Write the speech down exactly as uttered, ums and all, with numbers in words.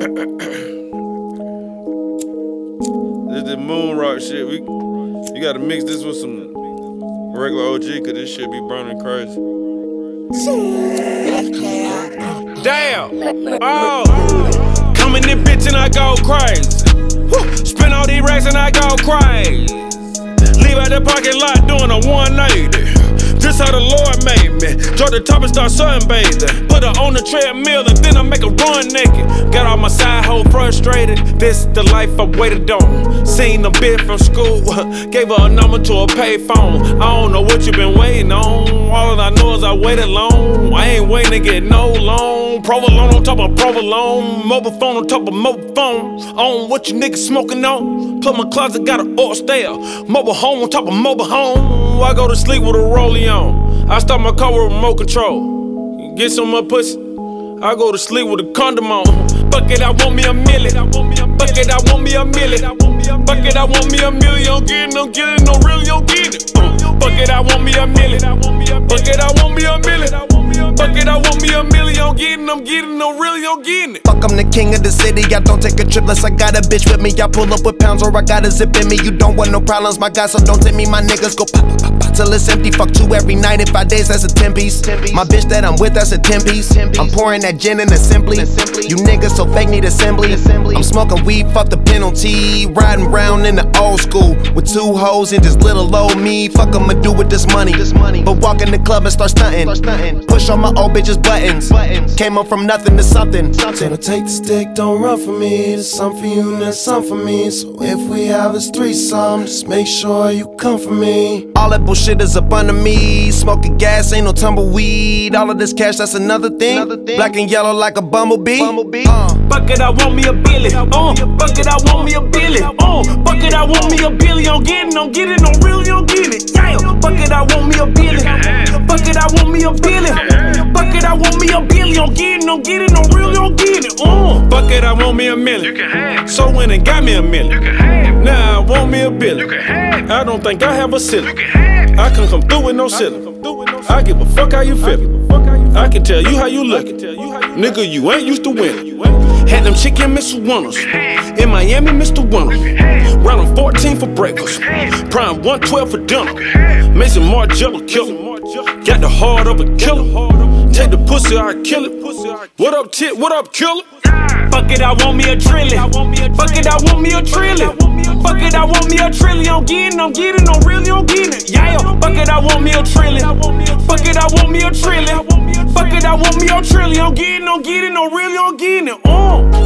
This is moon rock shit. We, you gotta mix this with some regular O G, cause this shit be burning crazy. Damn! Oh! Come in this bitch and I go crazy. Woo. Spend all these racks and I go crazy. Leave out the parking lot doing a one eighty. This how the Lord made me. Drop the top and start sunbathing. Put her on the treadmill and then I make her run naked. Got all my side hoe frustrated. This the life I waited on. Seen a bit from school. Gave her a number to a payphone. I don't know what you been waiting on. All I know is I waited long. I ain't waiting to get no loan. Provolone on top of provolone. Mobile phone on top of mobile phone. On what you niggas smoking on. Plus my closet got an oil stale. Mobile home on top of mobile home. I go to sleep with a rollie on. I start my car with remote control. Get some more pussy. I go to sleep with a condom on. Fuck it, I want me a million. Fuck it, I want me a million. Fuck it, I want me a million. Get it, no get it, no really, don't get it. Fuck it, I want me a million. Fuck it, I want me a million. Fuck it, I want me a million. Get it, I'm getting, no really, I'm getting it. Fuck, I'm the king of the city. I don't take a trip unless I got a bitch with me. I pull up with pounds or I got a zip in me. You don't want no problems, my guy, so don't take me. My niggas go pop, pop, pop, pop till it's empty. Fuck two every night in five days, that's a ten piece. My bitch that I'm with, that's a ten piece. I'm pouring that gin in assembly. You niggas so fake need assembly. I'm smoking weed, fuck the penalty. Riding round in the old school with two hoes and just little old me. Fuck I'ma do with this money. But walk in the club and start stunting. Push on my old bitches buttons. Came up from nothing to something. Gonna take the stick, don't run for me. There's some for you and there's some for me. So if we have this threesome, just make sure you come for me. All that bullshit is up under me. Smoking gas, ain't no tumbleweed. All of this cash, that's another thing. Another thing. Black and yellow like a bumblebee. bumblebee. Uh. Fuck it, I want me a billion. Uh. Fuck it, I want me a billion. Uh. Fuck it, I want me a billion. Get it, don't get it, no really, don't get it. Yeah. Fuck it, I want me a billion. Fuck it, I want me a billion. Fuck it, I want me a billion. Get it, don't get it, no really, don't get it. Uh. Fuck it, I want me a million. So when it got me a million. Now I want me a billion. I don't think I have a ceiling. I can come through with no ceiling. I give a fuck how you feelin'. I can tell you how you lookin'. Nigga, you ain't used to winning. Had them chicken Mister Winners. In Miami, Mister Winner. Round on fourteen for breakfast. Prime one twelve for dinner. Mason Margiela killer. Got the heart of a killer. Take the pussy, I kill it. What up, tit? What up, killer? Fuck it, I want me a trillion. Fuck it, I want me a trillion. Fuck it, I want me a trillion. I'm getting, I'm getting, I'm really, I'm getting it. Yeah, fuck it, I want me a trillion. Fuck it, I want me a trillion. Fuck it, I want me a trillion. I'm getting, I'm getting, I'm really, I'm getting it. Uh.